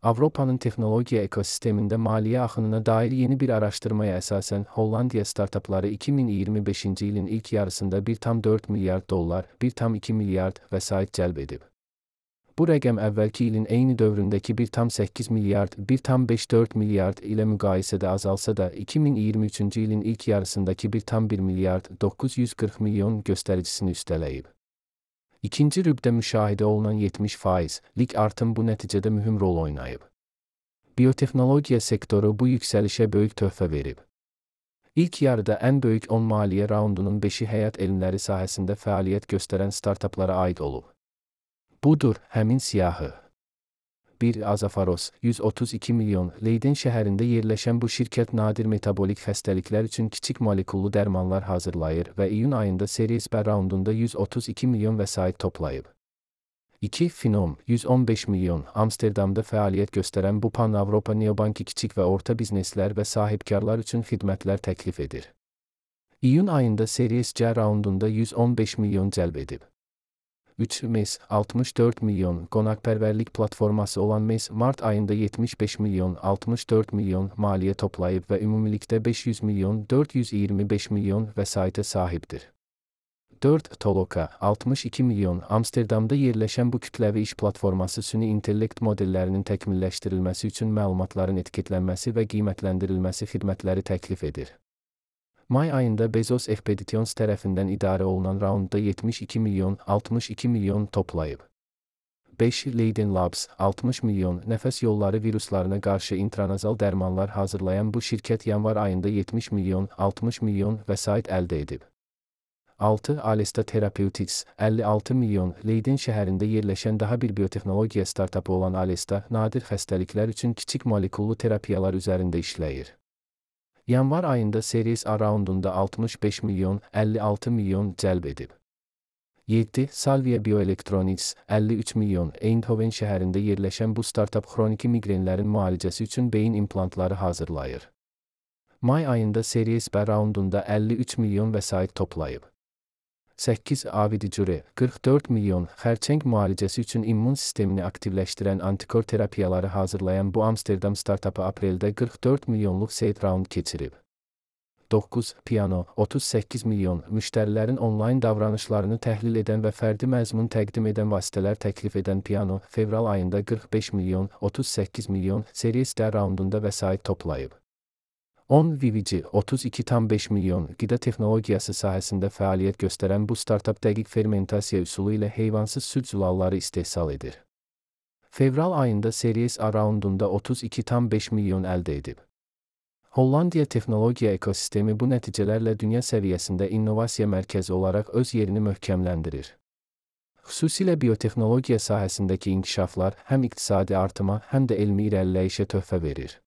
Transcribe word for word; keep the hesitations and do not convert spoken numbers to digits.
Avropanın texnologiya ekosistemində maliyyə axınına dair yeni bir araşdırmaya əsasən Hollandiya startapları iki min iyirmi beşinci ilin ilk yarısında bir tam dörd milyard dollar, bir tam iki milyard vəsait cəlb edib. Bu rəqəm əvvəlki ilin eyni dövründəki bir tam səkkiz milyard, bir tam beş dörd milyard ilə müqayisədə azalsa da, iki min iyirmi üçüncü ilin ilk yarısındakı bir tam bir milyard doqquz yüz qırx milyon göstəricisini üstələyib. İkinci rübdə müşahidə olunan yetmiş faizlik artım bu nəticədə mühüm rol oynayıb. Biotexnologiya sektoru bu yüksəlişə böyük töhfə verib. İlk yarıda ən böyük on maliyyə raundunun beşi həyat elmləri sahəsində fəaliyyət göstərən startaplara aid olub. Budur, həmin siyahı. bir Azafaros, yüz otuz iki milyon, Leyden şəhərində yerləşən bu şirkət nadir metabolik xəstəliklər üçün kiçik molekullu dərmanlar hazırlayır və iyun ayında Series B raundunda yüz otuz iki milyon vəsait toplayıb. iki Finom, yüz on beş milyon, Amsterdamda fəaliyyət göstərən bu Pan-Avropa neobanki kiçik və orta bizneslər və sahibkarlar üçün xidmətlər təklif edir. İyun ayında Series C raundunda yüz on beş milyon cəlb edib. üç Mes, altmış dörd milyon, qonaqpərvərlik platforması olan Mes, mart ayında yetmiş beş milyon, altmış dörd milyon maliyyə toplayıb və ümumilikdə beş yüz milyon, dörd yüz iyirmi beş milyon vəsaitə sahibdir. dörd Toloka, altmış iki milyon, Amsterdamda yerləşən bu kütləvi iş platforması süni intellekt modellərinin təkmilləşdirilməsi üçün məlumatların etiketlənməsi və qiymətləndirilməsi xidmətləri təklif edir. May ayında Bezos Expeditions tərəfindən idarə olunan raundda yetmiş iki milyon, altmış iki milyon toplayıb. beş Leiden Labs, altmış milyon, nəfəs yolları viruslarına qarşı intranazal dərmanlar hazırlayan bu şirkət yanvar ayında yetmiş milyon, altmış milyon vəsait əldə edib. altı Alesta Therapeutics, əlli altı milyon, Leiden şəhərində yerləşən daha bir biotexnologiya startapı olan Alesta, nadir xəstəliklər üçün kiçik molekullu terapiyalar üzərində işləyir. Yanvar ayında Series A raundunda altmış beş milyon, əlli altı milyon cəlb edib. yeddi Salvia Bioelectronics, əlli üç milyon, Eindhoven şəhərində yerləşən bu startap xroniki miqrenlərin müalicəsi üçün beyin implantları hazırlayır. May ayında Series B raundunda əlli üç milyon vəsait toplayıb. səkkiz Avidicure, qırx dörd milyon, xərçəng müalicəsi üçün immun sistemini aktivləşdirən antikor terapiyaları hazırlayan bu Amsterdam startapı apreldə qırx dörd milyonluq seed raund keçirib. doqquz Piano, otuz səkkiz milyon, müştərilərin onlayn davranışlarını təhlil edən və fərdi məzmun təqdim edən vasitələr təklif edən Piano, fevral ayında qırx beş milyon, otuz səkkiz milyon, Series D raundunda vəsait toplayıb. on Vivici, otuz iki tam beş milyon, qida texnologiyası sahəsində fəaliyyət göstərən bu startap dəqiq fermentasiya üsulu ilə heyvansız süd zulalları istehsal edir. Fevral ayında Series A raundunda otuz iki tam beş milyon əldə edib. Hollandiya texnologiya ekosistemi bu nəticələrlə dünya səviyyəsində innovasiya mərkəzi olaraq öz yerini möhkəmləndirir. Xüsusilə biotexnologiya sahəsindəki inkişaflar həm iqtisadi artıma, həm də elmi irəliləyişə töhfə verir.